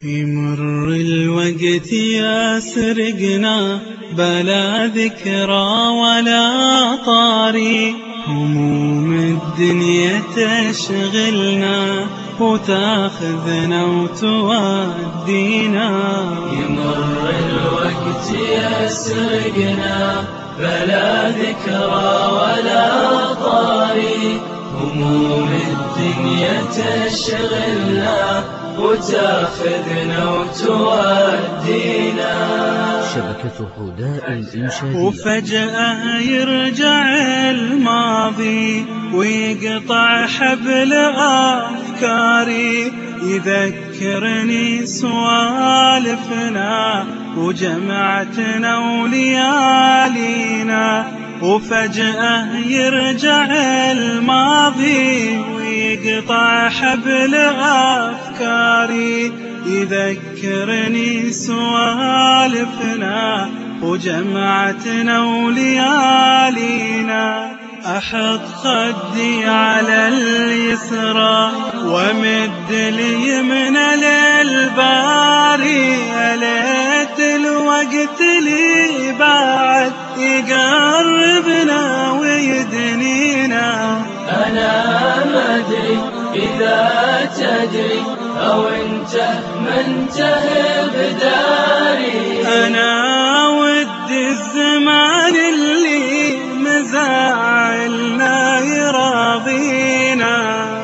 يمر الوقت يسرقنا بلا ذكرى ولا طاري، هموم الدنيا تشغلنا وتاخذنا وتودينا. يمر الوقت يسرقنا بلا ذكرى ولا طاري، هموم الدنيا تشغلنا وتاخذنا وتودينا. شبكة هداء الإنشادية. وفجأة يرجع الماضي ويقطع حبل أفكاري، يذكرني سوالفنا وجمعتنا وليالينا. وفجأة يرجع الماضي ويقطع حبل أفكاري، يذكرني سوالفنا وجمعتنا وليالينا. أحط خدي على اليسرى ومد اليمنى للباري، ليت الوقت لي بعد يقربنا ويدنينا. أنا ما أدري إذا تدري أو انت ما انتهى بداري. أنا ودي الزمان اللي مزاعلنا يراضينا،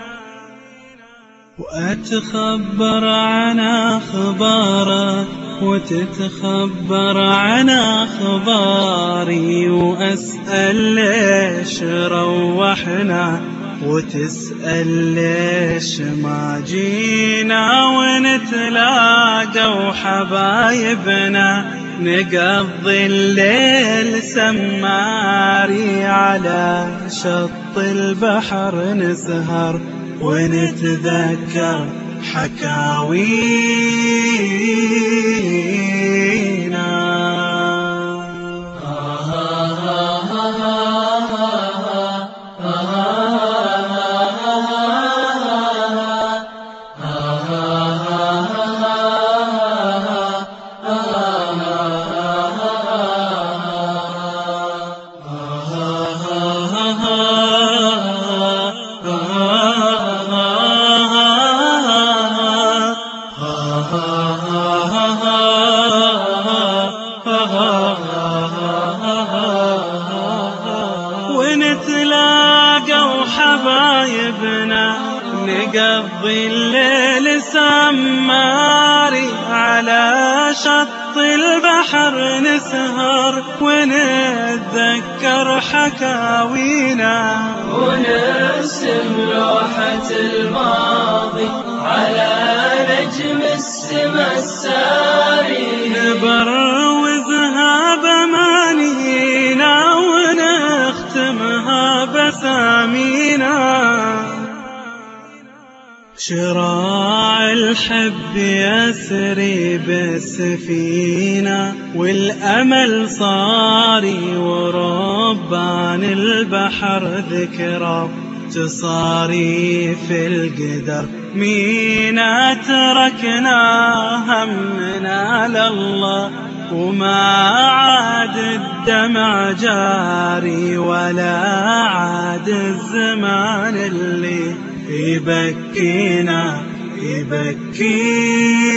وأتخبر عن أخبارك وتتخبر عن أخباري، وأسأل ليش روحنا وتسأل ليش ما جينا. ونتلاقى وحبايبنا نقضي الليل سماري، على شط البحر نسهر ونتذكر حكاوينا. ونتلاقى وحبايبنا نقضي الليل سماري، على شط البحر نسهر ونتذكر حكاوينا. ونرسم لوحة الماضي على نجم السما الساري، نبروزها بأمانينا ونختمها بسامينا. شراع الحب يسري بالسفينة والأمل صاري، وربان البحر ذكرى تصاري في القدر. مينا تركنا همنا لله وما عاد الدمع جاري، ولا عاد الزمان اللي يبكينا يبكينا.